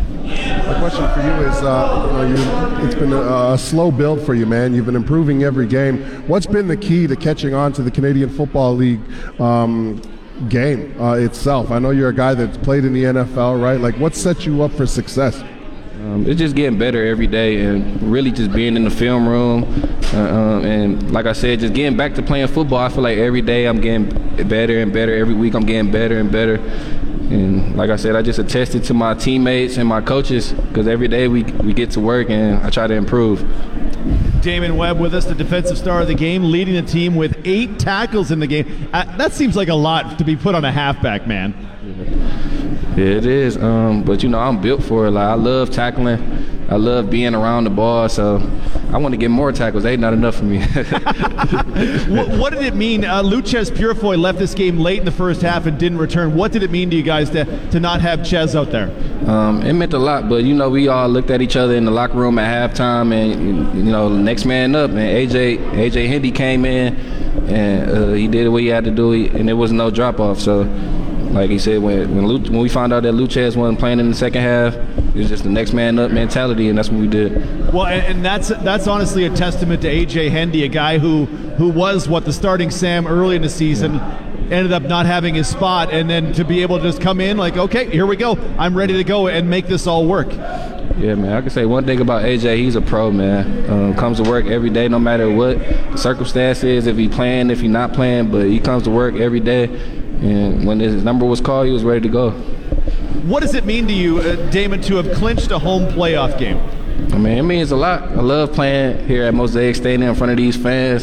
My question for you is, uh, you, it's been a, a slow build for you, man. You've been improving every game. What's been the key to catching on to the Canadian Football League um, game uh, itself? I know you're a guy that's played in the N F L, right? Like, what set you up for success? Um, it's just getting better every day, and really just being in the film room. Uh, um, and like I said, just getting back to playing football. I feel like every day I'm getting better and better. Every week I'm getting better and better. And like I said, I just attested to my teammates and my coaches, because every day we, we get to work and I try to improve. Damon Webb with us, the defensive star of the game, leading the team with eight tackles in the game. Uh, that seems like a lot to be put on a halfback, man. Yeah, it is. Um, but, you know, I'm built for it. Like, I love tackling. I love being around the ball, so I want to get more tackles. They ain't not enough for me. what, what did it mean? Uh, Loucheiz Purifoy left this game late in the first half and didn't return. What did it mean to you guys to, to not have Ches out there? Um, it meant a lot, but, you know, we all looked at each other in the locker room at halftime, and, you know, next man up. And A J A J Hendy came in, and uh, he did what he had to do, and there was no drop-off. So, like he said, when when, Lu- when we found out that Loucheiz wasn't playing in the second half, it was just the next man up mentality, and that's what we did. Well, and, and that's that's honestly a testament to A J Hendy, a guy who who was what the starting Sam early in the season, ended up not having his spot, and then to be able to just come in like, okay, here we go, I'm ready to go and make this all work. Yeah, man, I can say one thing about A J, he's a pro, man. Um, comes to work every day, no matter what the circumstance is, if he's playing, if he's not playing, but he comes to work every day, and when his number was called, he was ready to go. What does it mean to you, uh, Damon, to have clinched a home playoff game? I mean, it means a lot. I love playing here at Mosaic Stadium in front of these fans,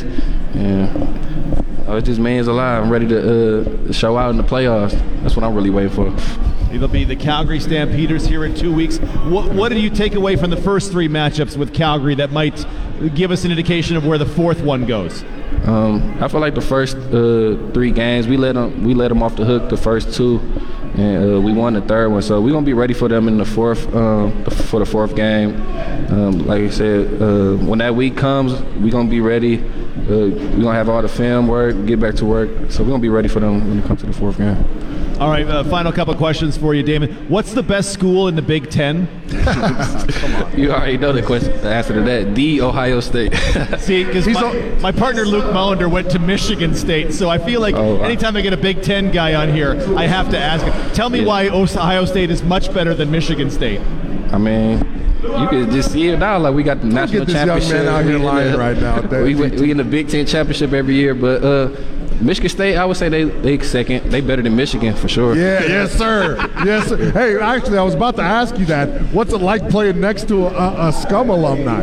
and oh, it just means a lot. I'm ready to uh, show out in the playoffs. That's what I'm really waiting for. It'll be the Calgary Stampeders here in two weeks. What, what did you take away from the first three matchups with Calgary that might give us an indication of where the fourth one goes? Um, I feel like the first uh, three games, we let them we let them off the hook the first two, and uh, we won the third one. So we're gonna be ready for them in the fourth um, for the fourth game. Um, like I said, uh, when that week comes, we're gonna be ready. Uh, we're gonna have all the film work, get back to work. So we're gonna be ready for them when it comes to the fourth game. All right, uh, final couple of questions for you, Damon. What's the best school in the Big Ten? Come on. You already know the question, the answer to that. The Ohio State. See, because my, my partner Luke Mullender went to Michigan State, so I feel like oh, wow. anytime I get a Big Ten guy on here, I have to ask him. Tell me yeah. why Ohio State is much better than Michigan State. I mean, you can just see it now. Like, we got the national get this championship. Young man out here lying the, right now. we, we in the Big Ten championship every year, but uh, Michigan State, I would say they they second. They better than Michigan for sure. Yeah, yes, sir. Yes, sir. Hey, actually, I was about to ask you that. What's it like playing next to a, a Scum alumni?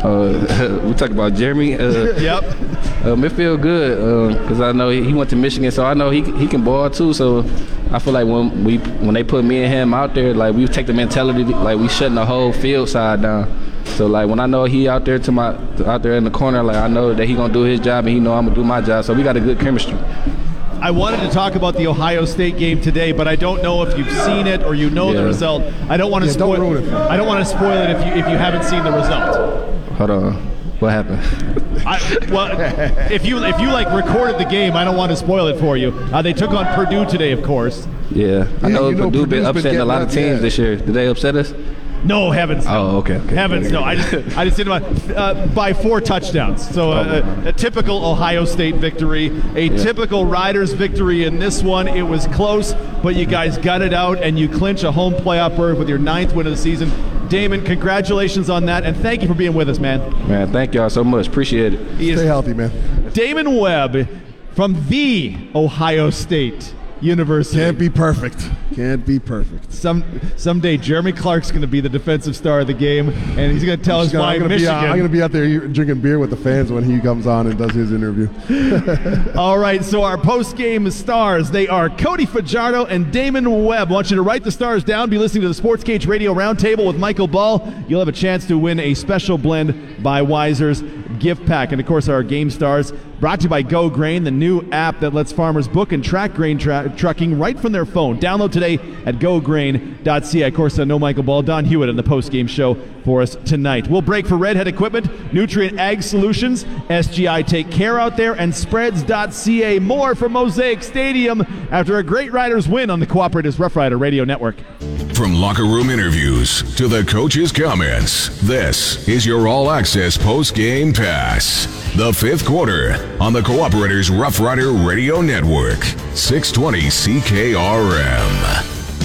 Uh, we talk about Jeremy. Uh, yep. Um, it feel good because uh, I know he, he went to Michigan, so I know he he can ball too. So I feel like when we when they put me and him out there, like we take the mentality like we shutting the whole field side down. So like when I know he out there to my out there in the corner, like I know that he gonna do his job and he know I'm gonna do my job. So we got a good chemistry. I wanted to talk about the Ohio State game today, but I don't know if you've seen it or you know yeah. the result. I don't want to yeah, spoil. Don't ruin it. I don't want to spoil it if you if you haven't seen the result. Hold on, what happened? I, well, if you if you like recorded the game, I don't want to spoil it for you. Uh, they took on Purdue today, of course. Yeah, I yeah, know you know Purdue been Purdue's upsetting been a lot of up, teams yeah. this year. Did they upset us? No, heavens no. Oh, okay. okay. Heavens no. I just I just didn't want uh, by four touchdowns. So uh, a, a typical Ohio State victory, a yeah. typical Riders victory in this one. It was close, but you guys got it out and you clinch a home playoff berth with your ninth win of the season. Damon, congratulations on that, and thank you for being with us, man. Man, thank y'all so much. Appreciate it. Stay healthy, man. Damon Webb from the Ohio State University. Can't be perfect. Can't be perfect. Some someday Jeremy Clark's going to be the defensive star of the game, and he's going to tell us gonna, why I'm gonna Michigan. Be, uh, I'm going to be out there drinking beer with the fans when he comes on and does his interview. All right, so our post-game stars, they are Cody Fajardo and Damon Webb. I want you to write the stars down. Be listening to the Sports Cage Radio Roundtable with Michael Ball. You'll have a chance to win a special blend by Weiser's gift pack. And, of course, our game stars brought to you by Go Grain, the new app that lets farmers book and track grain tra- trucking right from their phone. Download today at go grain dot c a. Of course, uh, no Michael Ball, Don Hewitt on the post-game show for us tonight. We'll break for Redhead Equipment, Nutrient Ag Solutions, S G I Take Care out there, and spreads dot c a. More from Mosaic Stadium after a great Riders win on the Cooperatives Rough Rider Radio Network. From locker room interviews to the coach's comments, this is your all-access post-game pass. The fifth quarter on the Cooperators Rough Rider Radio Network, six twenty C K R M.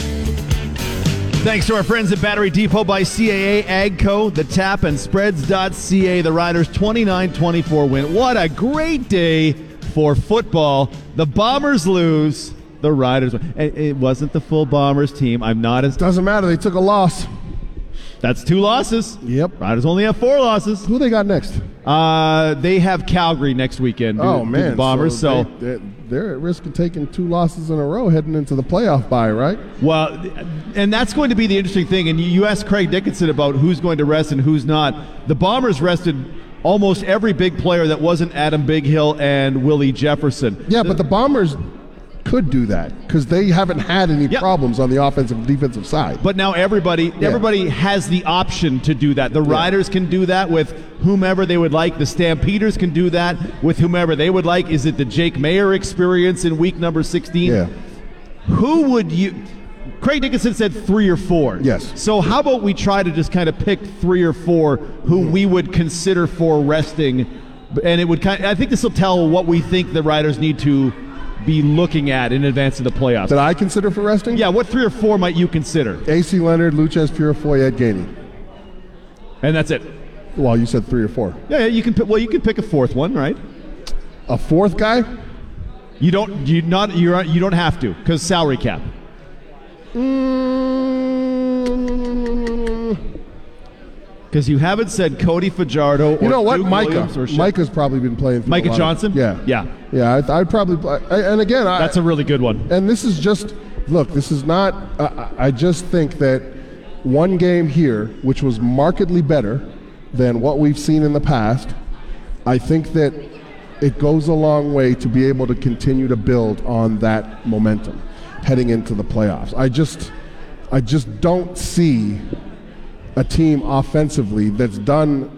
Thanks to our friends at Battery Depot by C A A, AGCO, The Tap, and spreads dot c a. The Riders' twenty-nine twenty-four win. What a great day for football. The Bombers lose. The Riders win. It wasn't the full Bombers team. I'm not as... Doesn't matter. They took a loss. That's two losses. Yep. Riders only have four losses. Who they got next? Uh, they have Calgary next weekend. Oh, do, man. Do the Bombers. So, so they, they're at risk of taking two losses in a row heading into the playoff bye, right? Well, and that's going to be the interesting thing. And you asked Craig Dickinson about who's going to rest and who's not. The Bombers rested almost every big player that wasn't Adam Bighill and Willie Jefferson. Yeah, but the Bombers could do that because they haven't had any yep. problems on the offensive and defensive side. But now everybody yeah. everybody has the option to do that. The yeah. Riders can do that with whomever they would like. The Stampeders can do that with whomever they would like. Is it the Jake Mayer experience in week number sixteen? Yeah. Who would you... Craig Dickinson said three or four. Yes. So how about we try to just kind of pick three or four who we would consider for resting, and it would kind of, I think this will tell what we think the Riders need to be looking at in advance of the playoffs. That I consider for resting? Yeah, what three or four might you consider? A C Leonard, Lucas Purifoy, Ed Gainey. And that's it? Well, you said three or four. Yeah, yeah, you can pick, well, you can pick a fourth one, right? A fourth guy? You don't you not you're you don't have to because salary cap. Because you haven't said Cody Fajardo or you know what, Duke Micah. Or Micah's probably been playing. For Micah Johnson. Of, yeah, yeah, yeah. I, I'd probably. I, and again, I, that's a really good one. And this is just look. This is not. Uh, I just think that one game here, which was markedly better than what we've seen in the past, I think that it goes a long way to be able to continue to build on that momentum heading into the playoffs. I just, I just don't see a team offensively that's done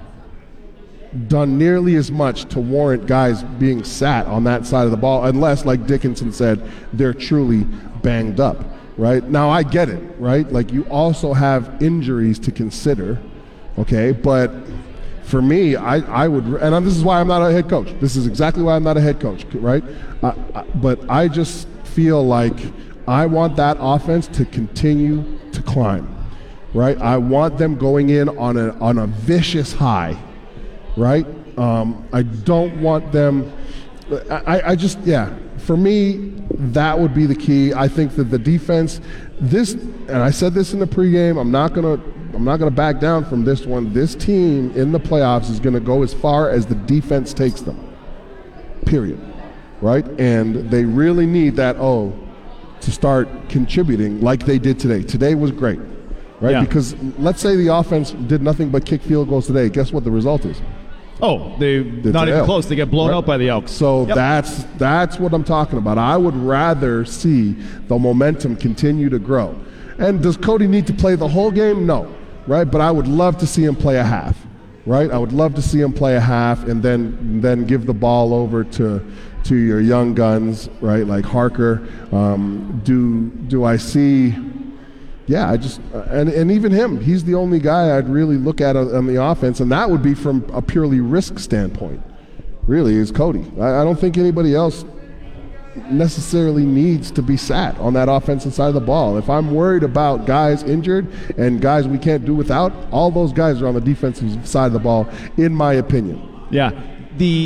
done nearly as much to warrant guys being sat on that side of the ball, unless, like Dickinson said, they're truly banged up, right? Now, I get it, right? Like, you also have injuries to consider, okay? But for me, I, I would, and this is why I'm not a head coach. This is exactly why I'm not a head coach, right? I, I, but I just feel like I want that offense to continue to climb. Right, I want them going in on a on a vicious high, right? Um, I don't want them. I, I just yeah. For me, that would be the key. I think that the defense, this, and I said this in the pregame. I'm not gonna I'm not gonna back down from this one. This team in the playoffs is gonna go as far as the defense takes them. Period. Right, and they really need that O to start contributing like they did today. Today was great. Right, yeah. Because let's say the offense did nothing but kick field goals today. Guess what the result is? Oh, they not even close. They get blown right. out by the Elks. So yep. that's that's what I'm talking about. I would rather see the momentum continue to grow. And does Cody need to play the whole game? No, right? But I would love to see him play a half, right? I would love to see him play a half and then then give the ball over to to your young guns, right? Like Harker. Um, do do I see? Yeah, I just uh, and and even him, he's the only guy I'd really look at on, on the offense, and that would be from a purely risk standpoint. Really, is Cody. I, I don't think anybody else necessarily needs to be sat on that offensive side of the ball. If I'm worried about guys injured and guys we can't do without, all those guys are on the defensive side of the ball, in my opinion. Yeah, the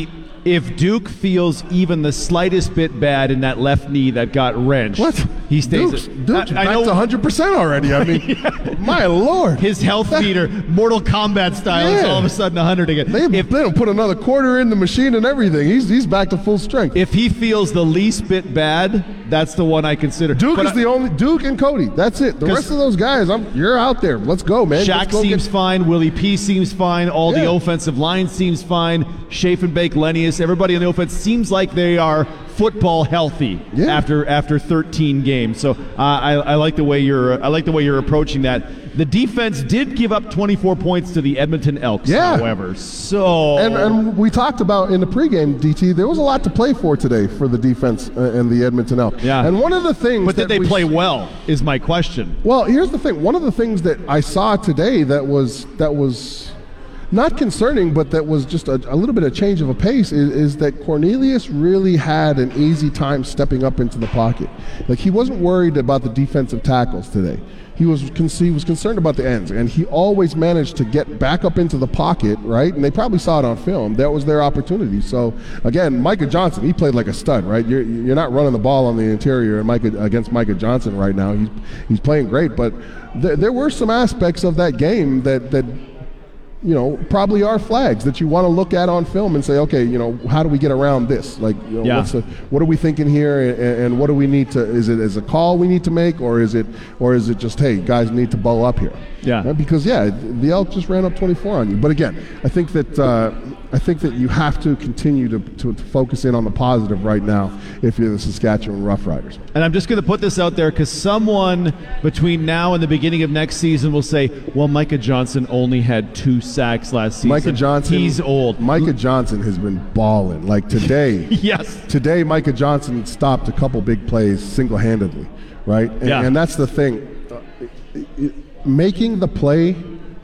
if Duke feels even the slightest bit bad in that left knee that got wrenched, what? He stays. Duke's, Duke's I, back I know, to one hundred percent already. I mean, yeah. My Lord. His health meter, Mortal Kombat style, yeah. is all of a sudden one hundred again. They, if, they don't put another quarter in the machine and everything. He's he's back to full strength. If he feels the least bit bad, that's the one I consider. Duke but is I, the only Duke and Cody. That's it. The rest of those guys, I'm, you're out there. Let's go, man. Shaq go seems get... fine. Willie P seems fine. All yeah. the offensive line seems fine. Schafenbeck, Lennius, everybody on the offense seems like they are football healthy yeah. after after thirteen games. So uh, I, I like the way you're I like the way you're approaching that. The defense did give up twenty-four points to the Edmonton Elks, yeah. however. So and, and we talked about in the pregame, D T, there was a lot to play for today for the defense and the Edmonton Elks. Yeah. And one of the things But did they we, play well is my question. Well, here's the thing. One of the things that I saw today that was that was not concerning, but that was just a, a little bit of change of a pace is, is that Cornelius really had an easy time stepping up into the pocket. Like, he wasn't worried about the defensive tackles today. He was he was concerned about the ends, and he always managed to get back up into the pocket, right? And they probably saw it on film. That was their opportunity. So, again, Micah Johnson, he played like a stud, right? You're, you're not running the ball on the interior and Micah, against Micah Johnson right now. He's he's playing great, but th- there were some aspects of that game that that you know, probably are flags that you want to look at on film and say, okay, you know, how do we get around this? Like, you know, yeah. what's the, what are we thinking here, and, and what do we need to? Is it as a call we need to make, or is it, or is it just, hey, guys need to bow up here? Yeah. Right? Because yeah, the Elks just ran up twenty-four on you. But again, I think that uh, I think that you have to continue to, to, to focus in on the positive right now if you're the Saskatchewan Roughriders. And I'm just going to put this out there because someone between now and the beginning of next season will say, well, Micah Johnson only had two sacks last season. Micah Johnson, he's old. Micah Johnson has been balling. Like today, yes. Today, Micah Johnson stopped a couple big plays single-handedly, right? And, yeah. and that's the thing. Uh, it, it, making the play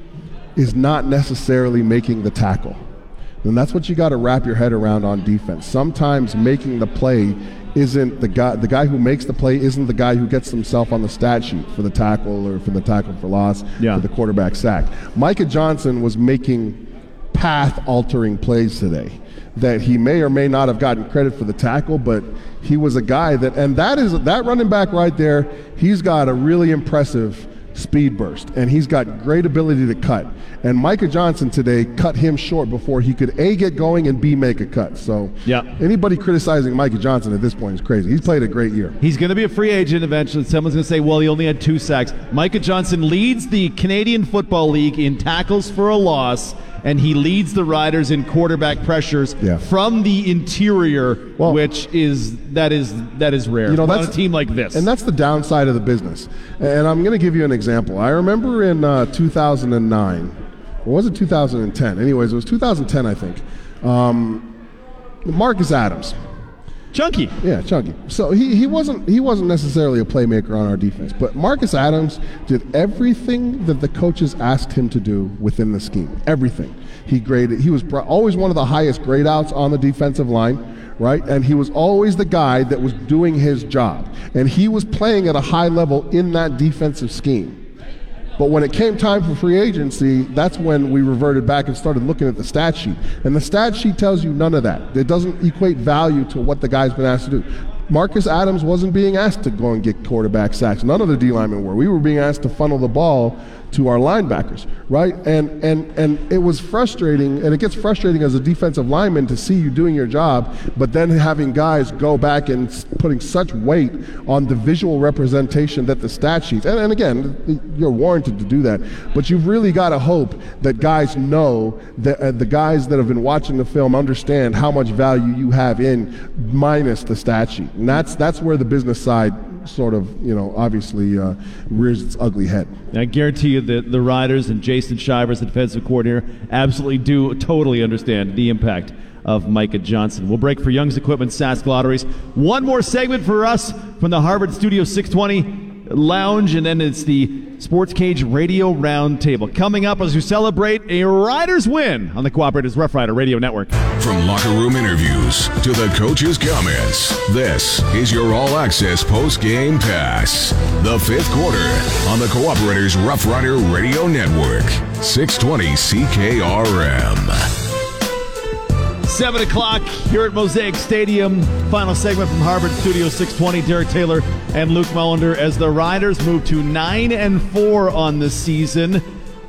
is not necessarily making the tackle. And that's what you got to wrap your head around on defense. Sometimes making the play isn't the guy the guy who makes the play isn't the guy who gets himself on the stat sheet for the tackle or for the tackle for loss, yeah. for the quarterback sack. Micah Johnson was making path-altering plays today that he may or may not have gotten credit for the tackle, but he was a guy that, and that is that running back right there, he's got a really impressive speed burst, and he's got great ability to cut. And Micah Johnson today cut him short before he could A, get going, and B, make a cut. So yeah. anybody criticizing Micah Johnson at this point is crazy. He's played a great year. He's going to be a free agent eventually. Someone's going to say, well, he only had two sacks. Micah Johnson leads the Canadian Football League in tackles for a loss, and he leads the Riders in quarterback pressures yeah. from the interior, well, which is that is that is rare. You know, on that's a team like this, and that's the downside of the business. And I'm going to give you an example. I remember in uh, two thousand nine, or was it two thousand ten? Anyways, it was two thousand ten, I think. Um, Marcus Adams. Chunky. Yeah, chunky. So he, he wasn't he wasn't necessarily a playmaker on our defense, but Marcus Adams did everything that the coaches asked him to do within the scheme. Everything. He graded. He was always one of the highest grade outs on the defensive line, right? And he was always the guy that was doing his job. And he was playing at a high level in that defensive scheme. But when it came time for free agency, that's when we reverted back and started looking at the stat sheet. And the stat sheet tells you none of that. It doesn't equate value to what the guy's been asked to do. Marcus Adams wasn't being asked to go and get quarterback sacks. None of the D linemen were. We were being asked to funnel the ball to our linebackers, right? And and and it was frustrating, and it gets frustrating as a defensive lineman to see you doing your job, but then having guys go back and putting such weight on the visual representation that the stat sheets, and, and again, you're warranted to do that, but you've really got to hope that guys know, that uh, the guys that have been watching the film understand how much value you have in minus the stat sheet. And that's that's where the business side sort of, you know, obviously uh, rears its ugly head. I guarantee you that the Riders and Jason Shivers, the defensive coordinator, absolutely do totally understand the impact of Micah Johnson. We'll break for Young's Equipment Sask Lotteries. One more segment for us from the Harvard Studio six twenty Lounge, and then it's the Sports Cage Radio Roundtable. Coming up as we celebrate a Riders win on the Cooperators Rough Rider Radio Network. From locker room interviews to the coaches' comments, this is your all-access post-game pass. The fifth quarter on the Cooperators Rough Rider Radio Network. six twenty C K R M. seven o'clock here at Mosaic Stadium. Final segment from Harvard Studio six twenty. Derek Taylor and Luke Mullender as the Riders move to nine and four on the season.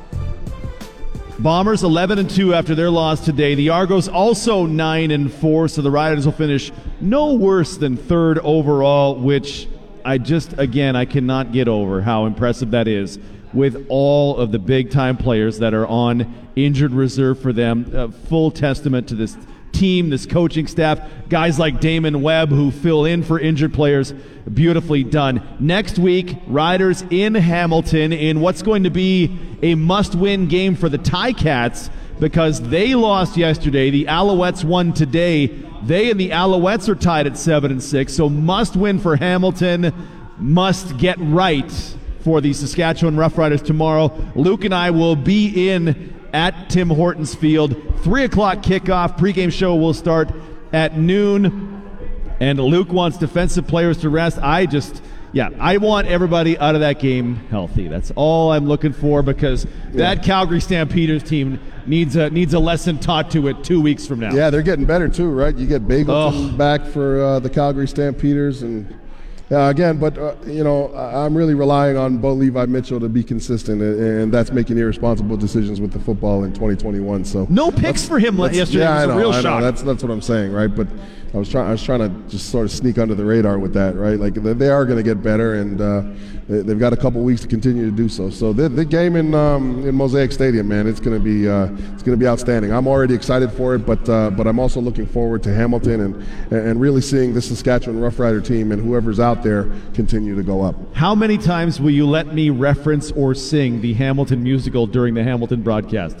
Bombers eleven and two after their loss today. The Argos also nine and four, so the Riders will finish no worse than third overall, which I just, again, I cannot get over how impressive that is with all of the big-time players that are on injured reserve for them. A full testament to this team, this coaching staff, guys like Damon Webb who fill in for injured players. Beautifully done. Next week, Riders in Hamilton in what's going to be a must-win game for the Ticats because they lost yesterday. The Alouettes won today. They and the Alouettes are tied at seven and six, so must win for Hamilton, must get right for the Saskatchewan Roughriders tomorrow. Luke and I will be in at Tim Hortons Field. three o'clock kickoff. Pregame show will start at noon. And Luke wants defensive players to rest. I just, yeah, I want everybody out of that game healthy. That's all I'm looking for because yeah. that Calgary Stampeders team needs a needs a lesson taught to it two weeks from now. Yeah, they're getting better too, right? You get Bagleton oh. back for uh, the Calgary Stampeders and – Uh, again, but, uh, you know, I'm really relying on Bo Levi Mitchell to be consistent, and, and that's making irresponsible decisions with the football in twenty twenty-one. So no picks for him yesterday. Yeah, it was I know, a real I know. shock. That's, that's what I'm saying, right? But I was, trying, I was trying to just sort of sneak under the radar with that, right? Like, they are going to get better, and uh, they've got a couple weeks to continue to do so. So the, the game in um, in Mosaic Stadium, man, it's going to be uh, it's going to be outstanding. I'm already excited for it, but uh, but I'm also looking forward to Hamilton and, and really seeing this Saskatchewan Roughrider team and whoever's out there continue to go up. How many times will you let me reference or sing the Hamilton musical during the Hamilton broadcast?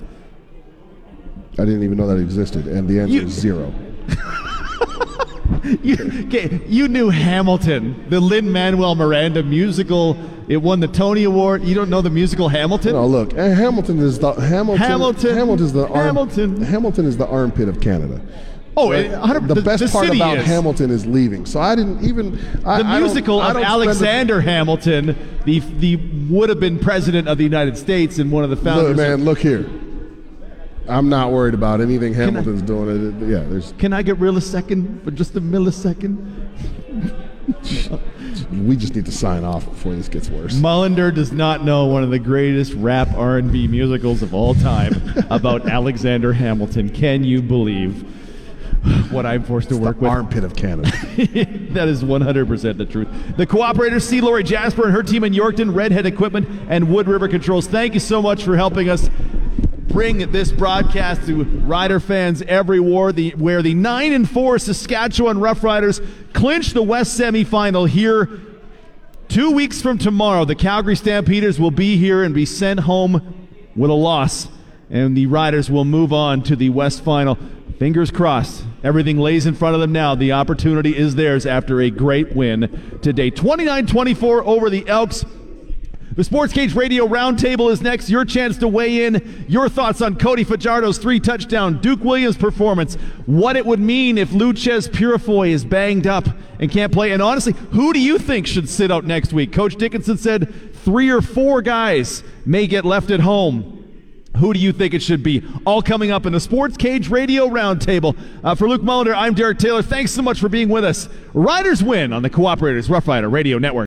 I didn't even know that existed, and the answer you, is zero. you, okay, you knew Hamilton, the Lin-Manuel Miranda musical. It won the Tony Award. You don't know the musical Hamilton? No, look, Hamilton is the Hamilton. Hamilton. Hamilton is the arm, Hamilton. Hamilton is the armpit of Canada. Oh, right? the, the best the part about is. Hamilton is leaving. So I didn't even I, the I musical I don't, of I don't Alexander a, Hamilton, the the would have been president of the United States and one of the founders. Look, man, look here. I'm not worried about anything Hamilton's I, doing. Yeah, there's. Can I get real a second for just a millisecond? We just need to sign off before this gets worse. Mullender does not know one of the greatest rap R and B musicals of all time about Alexander Hamilton. Can you believe what I'm forced to it's work the with? Armpit of Canada. That is one hundred percent the truth. The Cooperators, C. Lori Jasper and her team in Yorkton, Redhead Equipment, and Wood River Controls. Thank you so much for helping us bring this broadcast to Rider fans everywhere. The where the nine and four Saskatchewan Roughriders clinch the West semifinal here. Two weeks from tomorrow, the Calgary Stampeders will be here and be sent home with a loss, and the Riders will move on to the West final. Fingers crossed. Everything lays in front of them now. The opportunity is theirs after a great win today. twenty-nine twenty-four over the Elks. The Sports Cage Radio Roundtable is next. Your chance to weigh in. Your thoughts on Cody Fajardo's three-touchdown Duke Williams performance. What it would mean if Luchez Purifoy is banged up and can't play. And honestly, who do you think should sit out next week? Coach Dickinson said three or four guys may get left at home. Who do you think it should be? All coming up in the Sports Cage Radio Roundtable. Uh, for Luke Mullender, I'm Derek Taylor. Thanks so much for being with us. Riders win on the Cooperators Rough Rider Radio Network.